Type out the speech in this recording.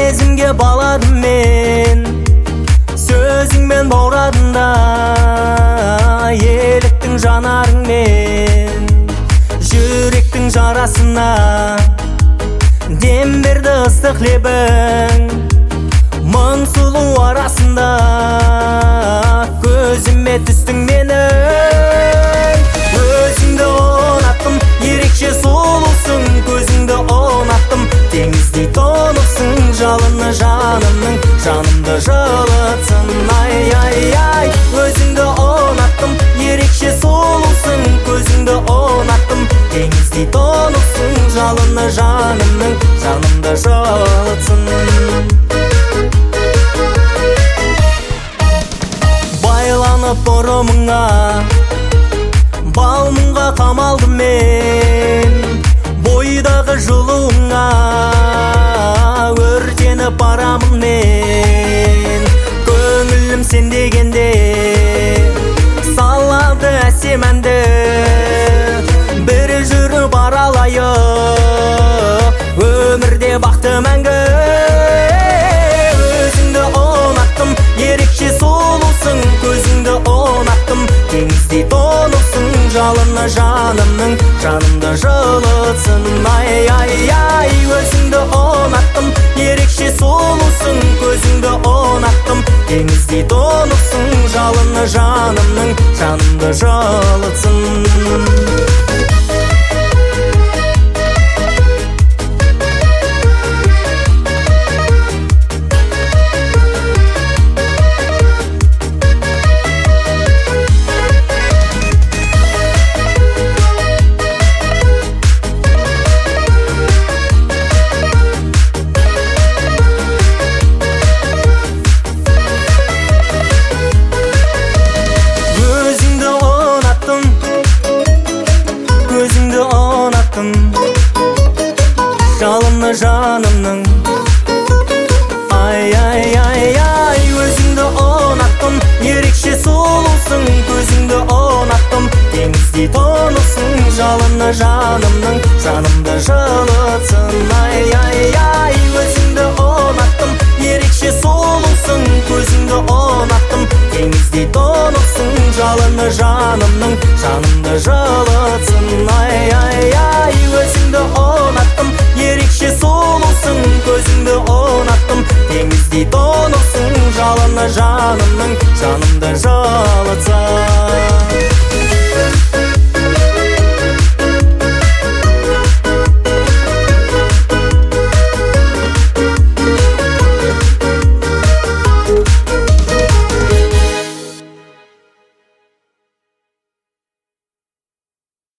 сезімге баладым мен, сөзіңмен баурадым да еліктің жанарыңмен, жүректің жарасына дем берді ыстық лебің. Мың сұлу арасында көзіме түстің менің. Өзіңді ұнаттым, ерекше сұлусың, көзіңді ұнаттым, теңіздей тұнықсың, жалыны жанымның, жанымды жылытсын. Ай, ай, ай, өзіңді ұнаттым, ерекше сұлусың, көзіңді ұнаттым, теңіздей тұнықсың, жалыны жанымның, жанымды жылытсын. Байланып бұрымыңа, балмыңға қамалдым мен, бойдағы жылуыңа өртеніп барамын мен. Көңілім сен дегенде салады әсем әнді, бір жүріп аралайық өмірде бақты мәңгі. Өзіңді ұнаттым, ерекше сұлусың, көзіңді ұнаттым, теңіздей тұнықсың, жалыны жанымның, жанымды жылытсын. Ай, ай, ай, өзіңді ұнаттым, ерекше сұлусың, көзіңді ұнаттым, теңіздей тұнықсың, жалыны жанымның, жанымды жылытсын. Жалыны жанымның, ай, ай, ай, ай, өзіңді ұнаттым, ерекше сұлусың, көзіңді ұнаттым, теңіздей тұнықсың, жалыны жанымның, жанымды жылытсын. Ай, ай, ай, өзіңді ұнаттым, ерекше сұлусың, көзіңді ұнаттым, теңіздей тұнықсың, жалыны жанымның, жанымды жылытсын. Ай, ай, ай, өзіңді ұнаттым, ерекше сұлусың, көзіңді ұнаттым, теңіздей тұнықсың, жалыны жанымның, жанымды жылытсын.